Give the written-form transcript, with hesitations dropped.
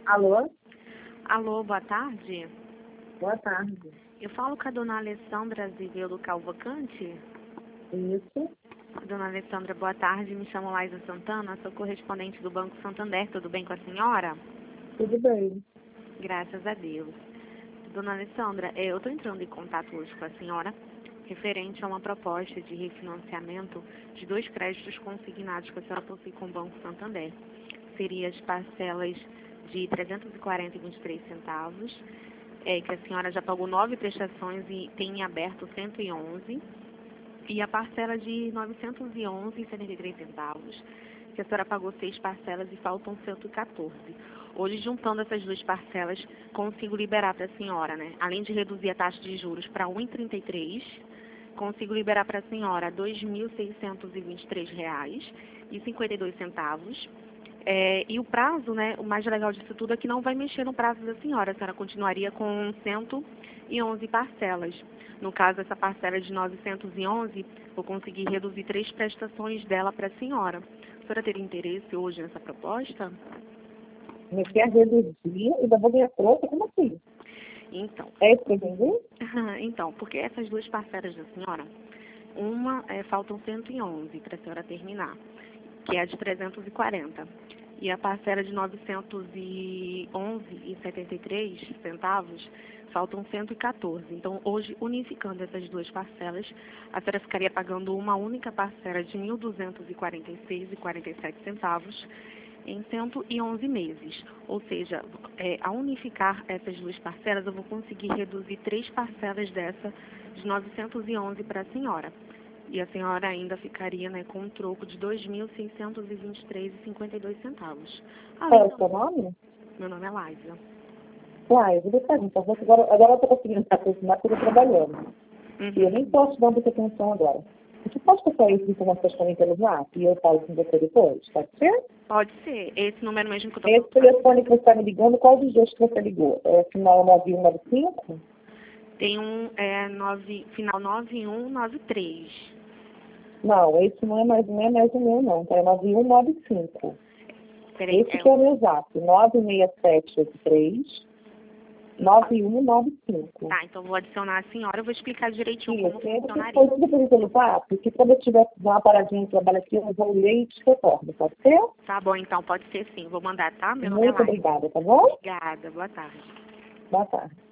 Alô? Alô, boa tarde. Boa tarde. Eu falo com a dona Alessandra Azevedo Cavalcante. Isso. Dona Alessandra, boa tarde. Me chamo Laisa Santana, sou correspondente do Banco Santander. Tudo bem com a senhora? Tudo bem. Graças a Deus. Dona Alessandra, eu estou entrando em contato hoje com a senhora referente a uma proposta de refinanciamento de 2 créditos consignados que a senhora possui com o Banco Santander. Seria as parcelas de 340,23 centavos, que a senhora já pagou 9 prestações e tem em aberto 111, e a parcela de 911,73 centavos, que a senhora pagou 6 parcelas e faltam 114. Hoje, juntando essas 2 parcelas, consigo liberar para a senhora, né? Além de reduzir a taxa de juros para 1,33, consigo liberar para a senhora R$ 2.623,52. E o prazo, né, o mais legal disso tudo é que não vai mexer no prazo da senhora. A senhora continuaria com 111 parcelas. No caso, essa parcela de 911, vou conseguir reduzir 3 prestações dela para a senhora. A senhora teria interesse hoje nessa proposta? Me quer reduzir e ainda vou ganhar troca? Como assim? Então. É isso que eu entendi? Então, porque essas 2 parcelas da senhora, uma faltam 111 para a senhora terminar, que é a de 340. E a parcela de 911,73 centavos, faltam 114. Então, hoje, unificando essas 2 parcelas, a senhora ficaria pagando uma única parcela de 1.246,47 centavos em 111 meses. Ou seja, ao unificar essas 2 parcelas, eu vou conseguir reduzir 3 parcelas dessa de 911 para a senhora. E a senhora ainda ficaria, né, com um troco de 2.623,52 centavos. Qual é o seu nome? Meu nome é Laisa. Laisa, deixa eu perguntar. Agora eu estou conseguindo se aproximar porque eu estou trabalhando. E eu nem posso dar muita atenção agora. Você pode passar essas informações para mim pelo Zap e eu falo com você depois? Pode ser? Pode ser. Esse número mesmo que eu Esse estou telefone que você está me ligando, qual dos dois que você ligou? É o final 9195? Tem um final 9193. Não, esse não é mais o meu, não. Tá? É 9195. Peraí, Esse que é o meu Zap. 96783 9195. Tá, então vou adicionar a senhora, eu vou explicar direitinho como Isso, funcionaria. depois pelo Zap, que quando eu tiver uma paradinha de trabalho aqui, eu vou ler e te retorno, pode ser? Tá bom, então pode ser sim. Vou mandar, tá? Meu nome é Muito Laila. obrigada, tá bom? Obrigada, boa tarde. Boa tarde.